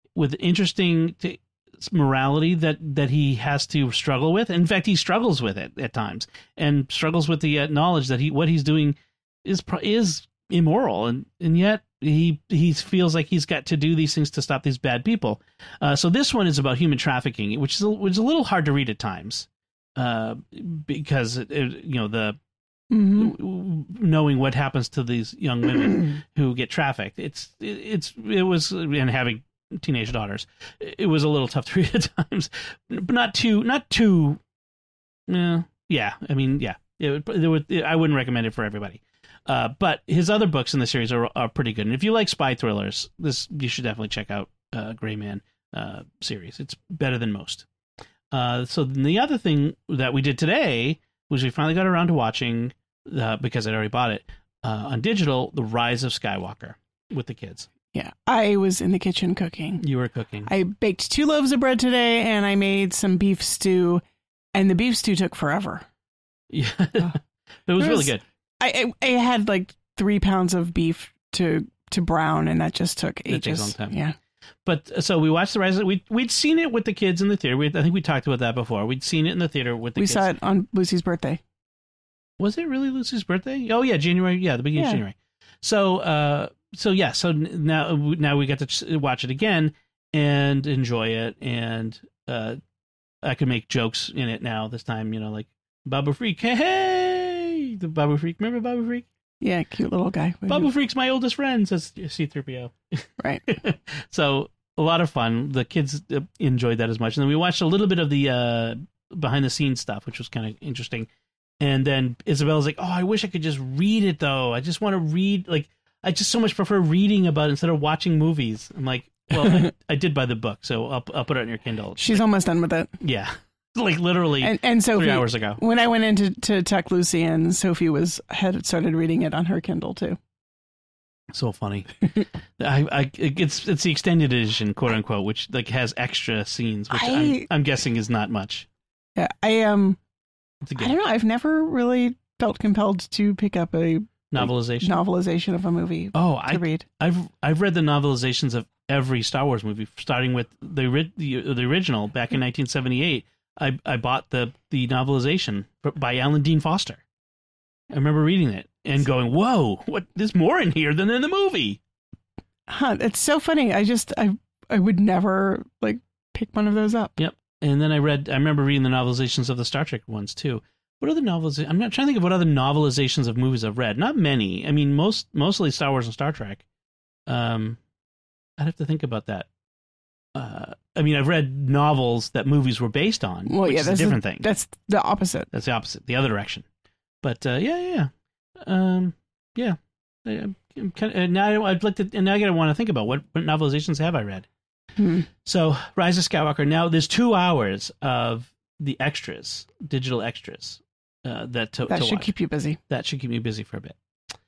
with interesting t- morality that that he has to struggle with. In fact, he struggles with it at times, and struggles with the uh, knowledge that he what he's doing is pro- is immoral, and and yet he he feels like he's got to do these things to stop these bad people. Uh, so this one is about human trafficking, which is a, which is a little hard to read at times, uh, because it, it, you know the mm-hmm. knowing what happens to these young women who get trafficked. It's it, it's it was and having teenage daughters, it was a little tough to read at times, but not too not too. Uh, yeah, I mean, yeah, it, it would. It, I wouldn't recommend it for everybody. Uh, but his other books in the series are are pretty good. And if you like spy thrillers, this you should definitely check out uh, Gray Man uh, series. It's better than most. Uh, so the other thing that we did today was we finally got around to watching, uh, because I'd already bought it, uh, on digital, The Rise of Skywalker with the kids. Yeah, I was in the kitchen cooking. You were cooking. I baked two loaves of bread today, and I made some beef stew, and the beef stew took forever. Yeah, uh, but it was, was really good. I, I I had like three pounds of beef to to brown, and that just took ages. It takes a long time. Yeah. But so we watched The Rise. We we'd seen it with the kids in the theater. We, I think we talked about that before. We'd seen it in the theater with the we kids. We saw it on Lucy's birthday. Was it really Lucy's birthday? Oh yeah, January. Yeah, the beginning yeah. of January. So uh, so yeah. So now now we got to watch it again and enjoy it, and uh, I can make jokes in it now. This time, you know, like Babu Freak. Hey, hey, the Babu Freak. Remember Babu Freak? Yeah, cute little guy. Babu Freak's my oldest friend, says C three P O. Right. So a lot of fun. The kids enjoyed that as much. And then we watched a little bit of the uh, behind the scenes stuff, which was kind of interesting. And then Isabella's like, oh, I wish I could just read it, though. I just want to read. Like, I just so much prefer reading about it instead of watching movies. I'm like, well, I, I did buy the book, so I'll, I'll put it on your Kindle. She's like, almost done with it. Yeah. Like literally and, and Sophie, three hours ago. When I went in to, to tuck Lucy in, Sophie was had started reading it on her Kindle too. So funny. I, I it's it's the extended edition, quote unquote, which like has extra scenes, which I, I'm, I'm guessing is not much. Yeah, I um, I don't know. I've never really felt compelled to pick up a novelization like, novelization of a movie. Oh, to I read. I've I've read the novelizations of every Star Wars movie, starting with the the, the original back in nineteen seventy-eight. I, I bought the, the novelization by Alan Dean Foster. I remember reading it and going, whoa, what? There's more in here than in the movie. Huh, it's so funny. I just, I I would never, like, pick one of those up. Yep. And then I read, I remember reading the novelizations of the Star Trek ones, too. What other novels? I'm not trying to think of what other novelizations of movies I've read. Not many. I mean, most mostly Star Wars and Star Trek. Um, I'd have to think about that. Uh, I mean, I've read novels that movies were based on, well, which yeah, is that's a different the, thing. That's the opposite. That's the opposite, the other direction. But uh, yeah, yeah, yeah. Um, yeah. I, I'm kind of, now I'd like to, and now I gotta want to think about what, what novelizations have I read. Hmm. So, Rise of Skywalker. Now, there's two hours of the extras, digital extras, uh, that to, that to should watch. keep you busy. That should keep me busy for a bit.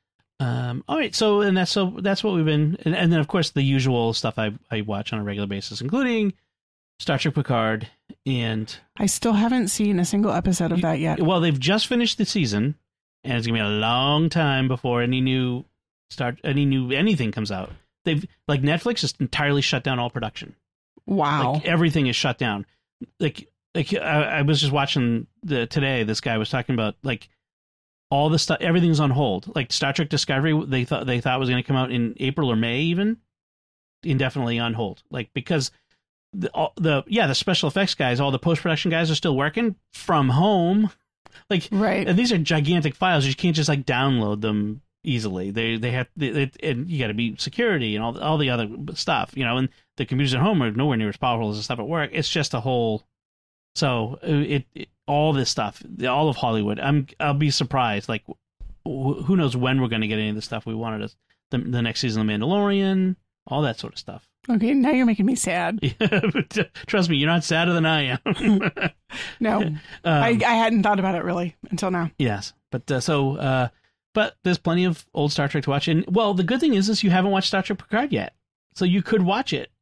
Um, all right, so and that's so that's what we've been, and, and then of course the usual stuff I I watch on a regular basis, including Star Trek Picard, and I still haven't seen a single episode of that yet. Well, they've just finished the season, and it's gonna be a long time before any new start any new anything comes out. They've like Netflix has entirely shut down all production. Wow, like everything is shut down. Like like I, I was just watching the today. This guy was talking about like. All the stuff, everything's on hold. Like Star Trek Discovery, they thought they thought was going to come out in April or May, even indefinitely on hold. Like because the all, the yeah, the special effects guys, all the post production guys are still working from home. Like right, and these are gigantic files. You can't just like download them easily. They they have they, they, and you got to be security and all all the other stuff, you know. And the computers at home are nowhere near as powerful as the stuff at work. It's just a whole. So it, it all this stuff, all of Hollywood. I'm I'll be surprised. Like who knows when we're going to get any of the stuff we wanted us. The, the next season of Mandalorian, all that sort of stuff. Okay, now you're making me sad. Trust me, you're not sadder than I am. No, um, I, I hadn't thought about it really until now. Yes, but uh, so uh, but there's plenty of old Star Trek to watch. And well, the good thing is, is you haven't watched Star Trek Picard yet, so you could watch it.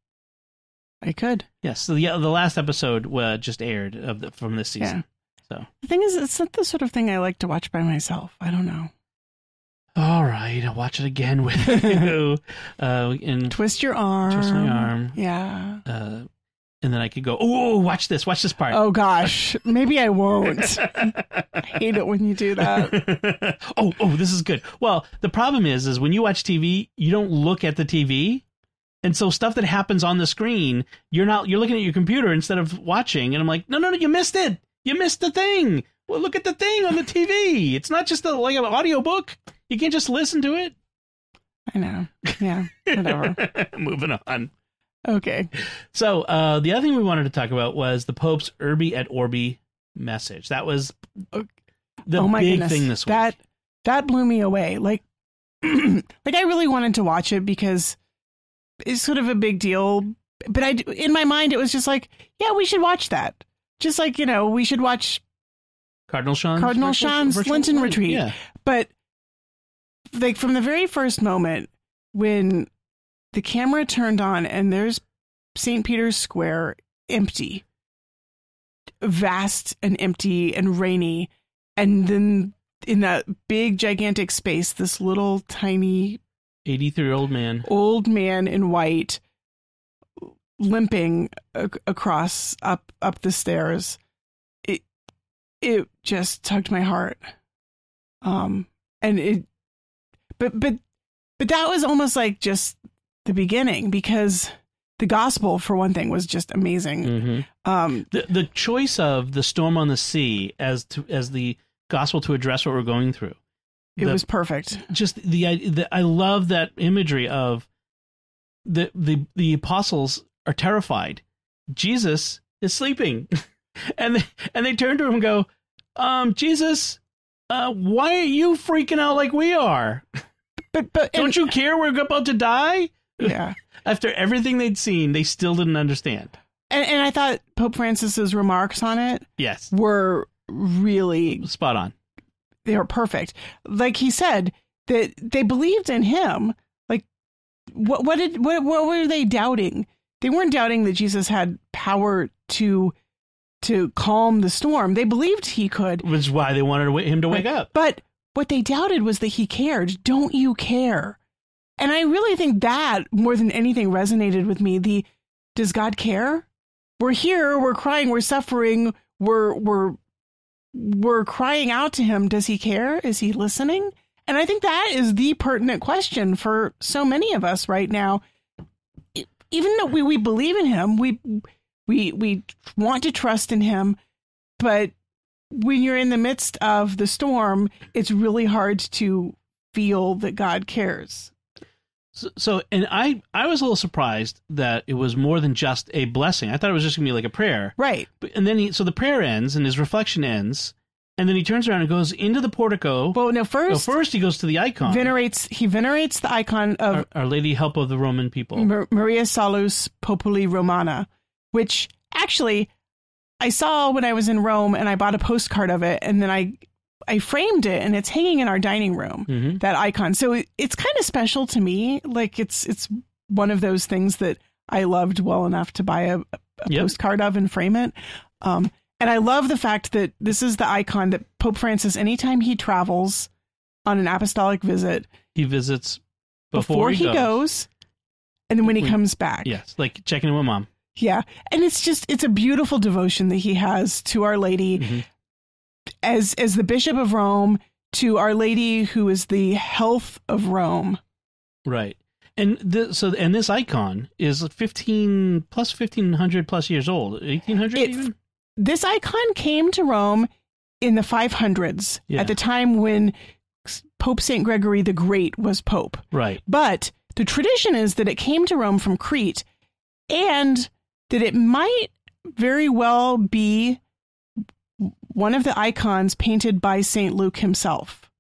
I could. Yes. So the the last episode uh, just aired of the, from this season. Yeah. So the thing is, it's not the sort of thing I like to watch by myself. I don't know. All right, I'll watch it again with you. Uh, and twist your arm. Twist my arm. Yeah. uh, and then I could go, oh, watch this, watch this part. Oh gosh, maybe I won't. I hate it when you do that. oh, oh, this is good. Well, the problem is, is when you watch T V, you don't look at the T V. And so stuff that happens on the screen, you're not, you're looking at your computer instead of watching. And I'm like, no, no, no, you missed it. You missed the thing. Well, look at the thing on the T V. It's not just a, like an audio book. You can't just listen to it. I know. Yeah, whatever. Moving on. Okay. So uh, the other thing we wanted to talk about was the Pope's Urbi et Orbi message. That was the oh my big goodness. thing this week. That, that blew me away. Like, like I really wanted to watch it because it's sort of a big deal. But I, in my mind, it was just like, yeah, we should watch that. Just like, you know, we should watch Cardinal Sean's Cardinal virtual, Sean's virtual Lenten retreat. retreat. Yeah. But like from the very first moment when the camera turned on and there's Saint Peter's Square empty, vast and empty and rainy, and then in that big gigantic space, this little tiny eighty-three-year-old man, old man in white, limping ac- across up up the stairs. It it just tugged my heart. Um, and it, but but but that was almost like just the beginning, because the gospel, for one thing, was just amazing. Mm-hmm. Um, the the choice of the storm on the sea as to as the gospel to address what we're going through. It the, was perfect. Just the, the I love that imagery of the the the apostles are terrified. Jesus is sleeping, and they, and they turn to him and go, um, Jesus, uh, why are you freaking out like we are? But but don't and, you care we're about to die? Yeah. After everything they'd seen, they still didn't understand. And and I thought Pope Francis's remarks on it, yes, were really spot on. They were perfect. Like he said, that they believed in him. Like, what what did what what were they doubting? They weren't doubting that Jesus had power to to calm the storm. They believed he could. Which is why they wanted him to wake but, up. But what they doubted was that he cared. Don't you care? And I really think that more than anything resonated with me. The does God care? We're here. We're crying. We're suffering. We're we're we're crying out to him. Does he care? Is he listening? And I think that is the pertinent question for so many of us right now. Even though we, we believe in him, we we we want to trust in him, but when you're in the midst of the storm, it's really hard to feel that God cares. So, so, and I, I was a little surprised that it was more than just a blessing. I thought it was just going to be like a prayer. Right. But, and then he, so the prayer ends and his reflection ends, and then he turns around and goes into the portico. Well, no, first, well, first he goes to the icon. Venerates, he venerates the icon of Our, Our Lady Help of the Roman People. Mar- Maria Salus Populi Romana, which actually I saw when I was in Rome, and I bought a postcard of it, and then I I framed it, and it's hanging in our dining room, mm-hmm. that icon. So it, it's kind of special to me. Like it's it's one of those things that I loved well enough to buy a, a yep. postcard of and frame it. Um, and I love the fact that this is the icon that Pope Francis, anytime he travels on an apostolic visit, he visits before, before he, he goes. goes, and then when he We, comes back. Yes, like checking in with mom. Yeah. And it's just, it's a beautiful devotion that he has to Our Lady. Mm-hmm. As as the Bishop of Rome, to Our Lady, who is the health of Rome. Right. And the, so and this icon is fifteen plus fifteen hundred plus years old. Eighteen hundred even. This icon came to Rome in the five hundreds, yeah. at the time when Pope Saint Gregory the Great was pope. Right. But the tradition is that it came to Rome from Crete, and that it might very well be one of the icons painted by Saint Luke himself.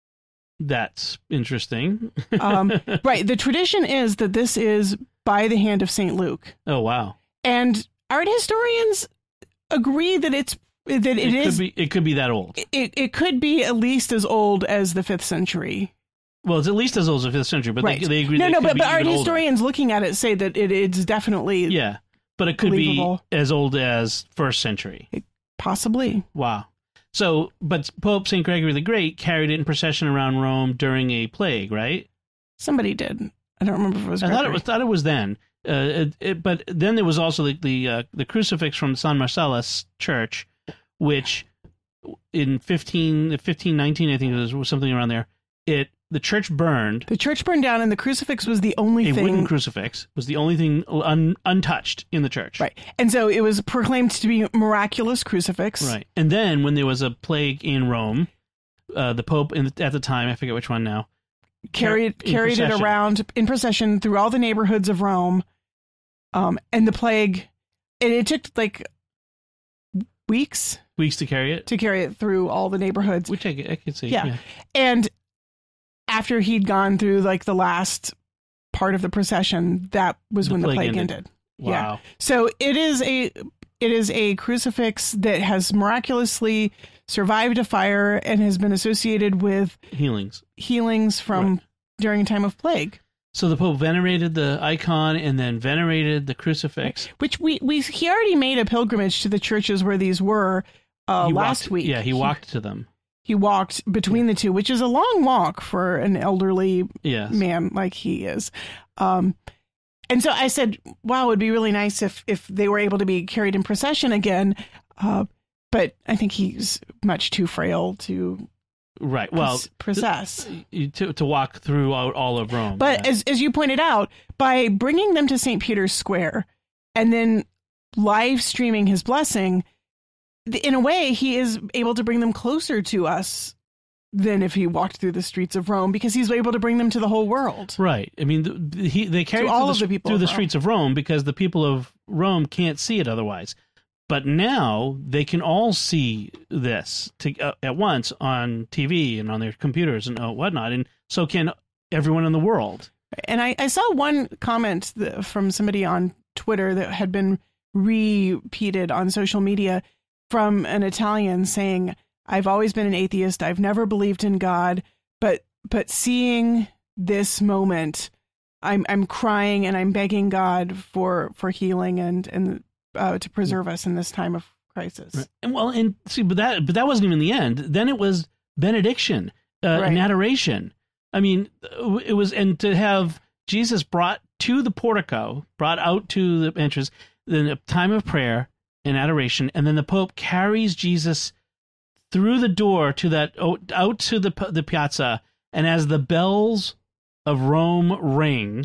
That's interesting. um, right. The tradition is that this is by the hand of Saint Luke. Oh, wow. And art historians agree that it's that it, it is. Could be, it could be that old. It, it could be at least as old as the fifth century. Well, it's at least as old as the fifth century, but right. they, they agree no, that no, it could but, be but art even historians older. looking at it say that it, it's definitely yeah, but it could believable. be as old as first century. It, possibly. Wow. So, but Pope Saint Gregory the Great carried it in procession around Rome during a plague, right? Somebody did. I don't remember if it was. I Gregory. thought it was. Thought it was then. Uh, it, it, but then there was also the the, uh, the crucifix from San Marcellus Church, which in fifteen, fifteen nineteen, I think it was something around there. It the church burned. The church burned down, and the crucifix was the only a thing. A wooden crucifix was the only thing un, untouched in the church. Right, and so it was proclaimed to be a miraculous crucifix. Right, and then when there was a plague in Rome, uh, the Pope in the, at the time, I forget which one now, carried carried it around in procession through all the neighborhoods of Rome. Um, and the plague, it, it took like weeks, weeks to carry it, to carry it through all the neighborhoods, which I, I could see. Yeah. yeah, and after he'd gone through like the last part of the procession, that was the when plague the plague ended. ended. Wow. Yeah. So it is a it is a crucifix that has miraculously survived a fire and has been associated with healings, healings from right. during a time of plague. So the Pope venerated the icon and then venerated the crucifix. Which we, we he already made a pilgrimage to the churches where these were uh, last walked, week. Yeah, he, he walked to them. He walked between yeah. the two, which is a long walk for an elderly yes. man like he is. Um, and so I said, wow, it would be really nice if, if they were able to be carried in procession again. Uh, but I think he's much too frail to... Right. Well, process to to walk through all, all of Rome. But yeah. as as you pointed out, by bringing them to Saint Peter's Square and then live streaming his blessing, in a way, he is able to bring them closer to us than if he walked through the streets of Rome, because he's able to bring them to the whole world. Right. I mean, the, he they carry all the, of the people through the of streets of Rome because the people of Rome can't see it otherwise. But now they can all see this to, uh, at once on T V and on their computers and uh, whatnot, and so can everyone in the world. And I, I saw one comment that, from somebody on Twitter that had been repeated on social media from an Italian saying, "I've always been an atheist. I've never believed in God, but but seeing this moment, I'm I'm crying and I'm begging God for for healing and and." Uh, to preserve us in this time of crisis." Right. And well, and see, but that but that wasn't even the end. Then it was benediction uh, right. and adoration. I mean, it was, and to have Jesus brought to the portico, brought out to the entrance, then a time of prayer and adoration, and then the Pope carries Jesus through the door to that out to the the piazza, and as the bells of Rome ring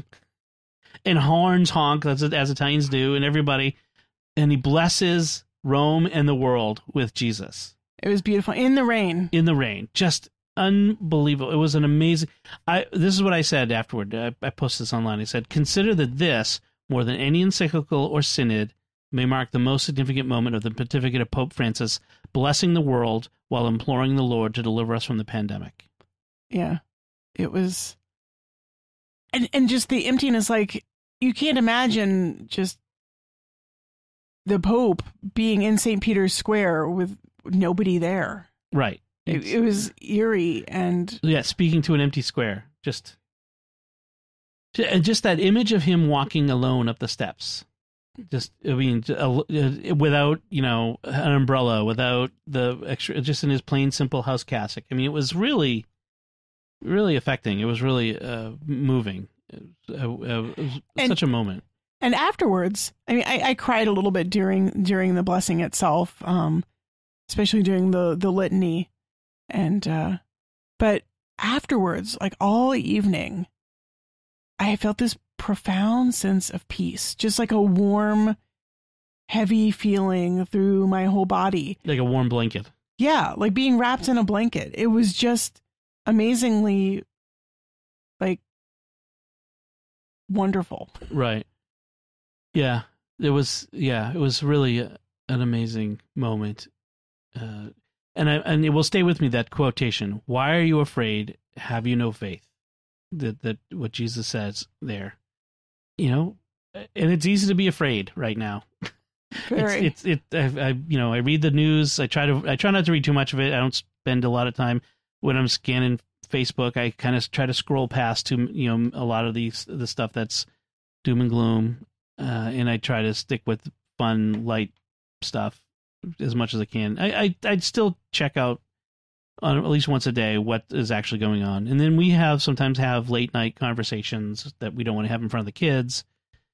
and horns honk, as as Italians do, and everybody. And he blesses Rome and the world with Jesus. It was beautiful. In the rain. In the rain. Just unbelievable. It was an amazing... I. This is what I said afterward. I, I posted this online. I said, consider that this, more than any encyclical or synod, may mark the most significant moment of the pontificate of Pope Francis, blessing the world while imploring the Lord to deliver us from the pandemic. Yeah. It was... And, and just the emptiness, like, you can't imagine just... the Pope being in Saint Peter's Square with nobody there. Right. It, it was eerie and... Yeah, speaking to an empty square. Just and just that image of him walking alone up the steps. Just, I mean, without, you know, an umbrella, without the extra, just in his plain, simple house cassock. I mean, it was really, really affecting. It was really uh, moving. It was, uh, it was and, such a moment. And afterwards, I mean, I, I cried a little bit during during the blessing itself, um, especially during the, the litany. And, uh, but afterwards, like all evening, I felt this profound sense of peace, just like a warm, heavy feeling through my whole body. Like a warm blanket. Yeah, like being wrapped in a blanket. It was just amazingly, like, wonderful. Right. Yeah, it was. Yeah, it was really a, an amazing moment, uh, and I, and it will stay with me, that quotation. Why are you afraid? Have you no faith? That that what Jesus says there, you know, and it's easy to be afraid right now. Very. It's, it's it. I, I you know I read the news. I try to I try not to read too much of it. I don't spend a lot of time when I'm scanning Facebook. I kind of try to scroll past to you know a lot of these the stuff that's doom and gloom. Uh, and I try to stick with fun, light stuff as much as I can. I, I, I'd still check out on at least once a day what is actually going on. And then we have sometimes have late night conversations that we don't want to have in front of the kids.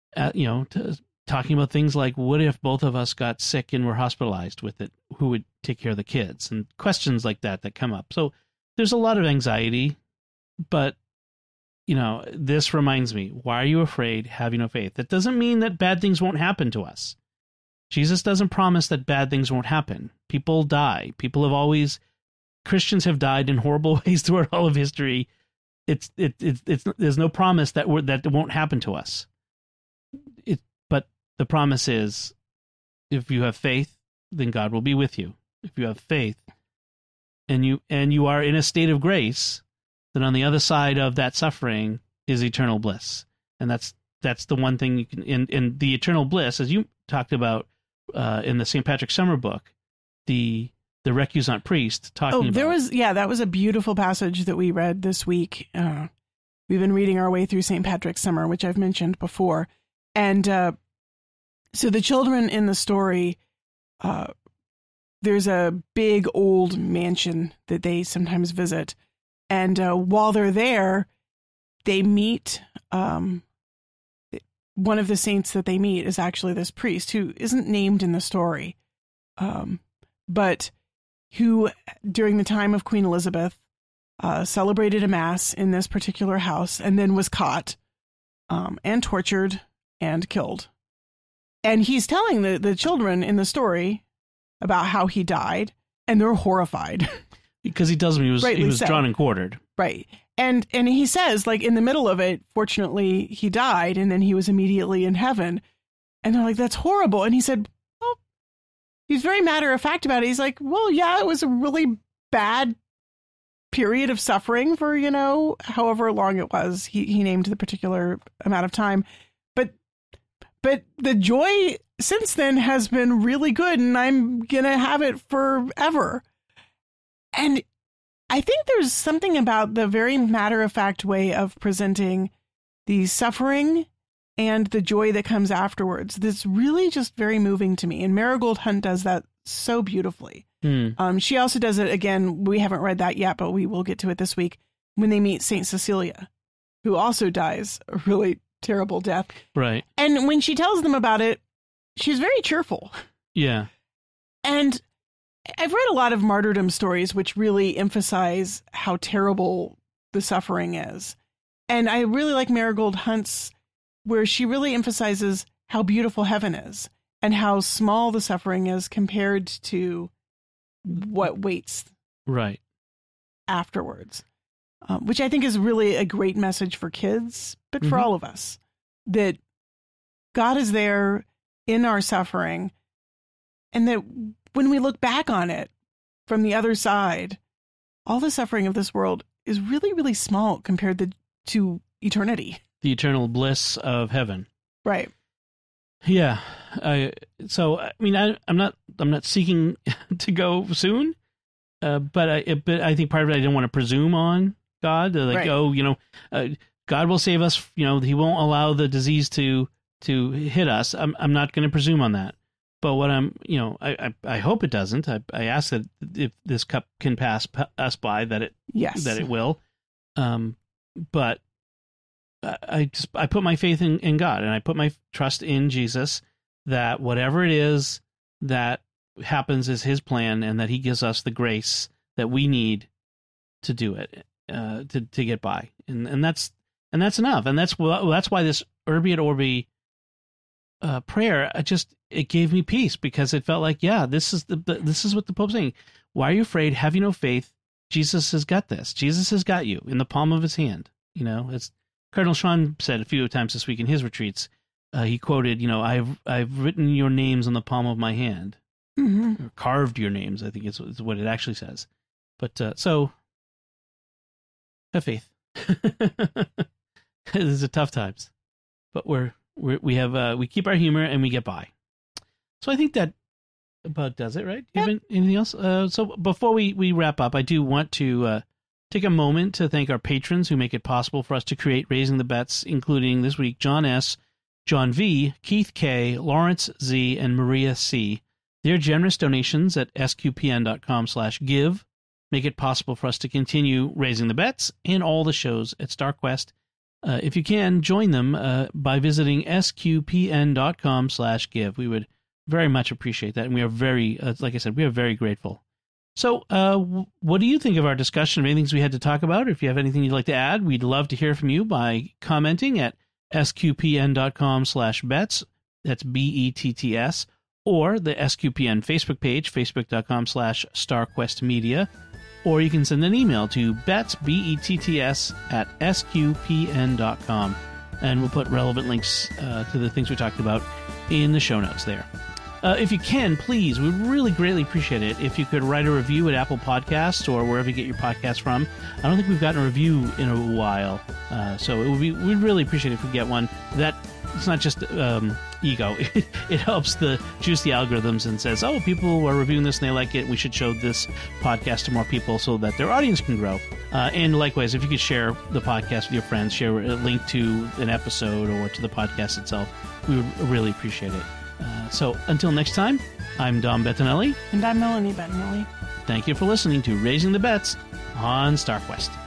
uh, you know, to, talking about things like, what if both of us got sick and were hospitalized with it? Who would take care of the kids? And questions like that that come up. So there's a lot of anxiety, but, you know, this reminds me, why are you afraid? Have you no faith? That doesn't mean that bad things won't happen to us. Jesus doesn't promise that bad things won't happen. People die. People have always, Christians have died in horrible ways throughout all of history. It's it, it it's there's no promise that we're, that it won't happen to us. It, but the promise is, if you have faith, then God will be with you. If you have faith, and you and you are in a state of grace, then on the other side of that suffering is eternal bliss, and that's that's the one thing you can. In in the eternal bliss, as you talked about uh, in the Saint Patrick Summer book, the the recusant priest talking. Oh, about, there was yeah, that was a beautiful passage that we read this week. Uh, we've been reading our way through Saint Patrick's Summer, which I've mentioned before, and uh, so the children in the story. Uh, there's a big old mansion that they sometimes visit. And uh, while they're there, they meet, um, one of the saints that they meet is actually this priest who isn't named in the story, um, but who, during the time of Queen Elizabeth, uh, celebrated a mass in this particular house and then was caught um, and tortured and killed. And he's telling the, the children in the story about how he died, and they're horrified. Because he tells them he was Rightly he was so. drawn and quartered. Right. And and he says, like, in the middle of it, fortunately, he died, and then he was immediately in heaven. And they're like, that's horrible. And he said, well, he's very matter of fact about it. He's like, well, yeah, it was a really bad period of suffering for, you know, however long it was. He, he named the particular amount of time. But but the joy since then has been really good, and I'm going to have it forever. And I think there's something about the very matter-of-fact way of presenting the suffering and the joy that comes afterwards that's really just very moving to me. And Marigold Hunt does that so beautifully. Hmm. Um, she also does it, again, we haven't read that yet, but we will get to it this week, when they meet Saint Cecilia, who also dies a really terrible death. Right. And when she tells them about it, she's very cheerful. Yeah. And I've read a lot of martyrdom stories which really emphasize how terrible the suffering is. And I really like Marigold Hunt's, where she really emphasizes how beautiful heaven is and how small the suffering is compared to what waits Right. afterwards, um, which I think is really a great message for kids, but for Mhm. all of us, that God is there in our suffering, and that when we look back on it from the other side, all the suffering of this world is really, really small compared to, to eternity. The eternal bliss of heaven. Right. Yeah. I, so, I mean, I, I'm not, I'm not seeking to go soon, uh, but I, it, but I think part of it, I didn't want to presume on God. Like, Right. oh, you know, uh, God will save us. You know, he won't allow the disease to, to hit us. I'm, I'm not going to presume on that. But what I'm, you know, I, I, I hope it doesn't. I, I ask that if this cup can pass p- us by, that it, Yes. that it will. Um, but I, I just, I put my faith in, in God, and I put my trust in Jesus, that whatever it is that happens is his plan, and that he gives us the grace that we need to do it, uh, to, to get by. And, and that's, and that's enough. And that's, wh- that's why this Urbi et Orbi uh, prayer, I just, it gave me peace, because it felt like, yeah, this is the, the this is what the Pope's saying. Why are you afraid? Have you no faith? Jesus has got this. Jesus has got you in the palm of his hand. You know, as Cardinal Sean said a few times this week in his retreats, uh, he quoted, you know, I've I've written your names on the palm of my hand, Mm-hmm. or carved your names, I think is, is what it actually says. But uh, so, have faith. These are tough times, but we're, we're we have uh, we keep our humor and we get by. So I think that about does it, right? Do you have anything else? Uh, so before we, we wrap up, I do want to uh, take a moment to thank our patrons who make it possible for us to create Raising the Bets, including this week John S., John V., Keith K., Lawrence Z., and Maria C. Their generous donations at sqpn.com slash give make it possible for us to continue Raising the Bets and all the shows at StarQuest uh, if you can, join them uh, by visiting sqpn.com slash give. We would very much appreciate that, and we are very, uh, like I said, we are very grateful. So uh, w- what do you think of our discussion, of anything we had to talk about? If you have anything you'd like to add, we'd love to hear from you by commenting at sqpn.com slash bets. That's B E T T S. Or the S Q P N Facebook page, facebook.com slash StarQuest Media. Or you can send an email to bets, B E T T S, at S Q P N dot com. And we'll put relevant links uh, to the things we talked about in the show notes there. Uh, if you can, please, we'd really greatly appreciate it if you could write a review at Apple Podcasts or wherever you get your podcast from. I don't think we've gotten a review in a while, uh, so it would be, we'd really appreciate it if we get one. That it's not just um, ego; it, it helps the juice the algorithms and says, "Oh, people are reviewing this and they like it. We should show this podcast to more people so that their audience can grow." Uh, and likewise, if you could share the podcast with your friends, share a link to an episode or to the podcast itself, we would really appreciate it. Uh, so until next time, I'm Dom Bettinelli. And I'm Melanie Bettinelli. Thank you for listening to Raising the Bets on StarQuest.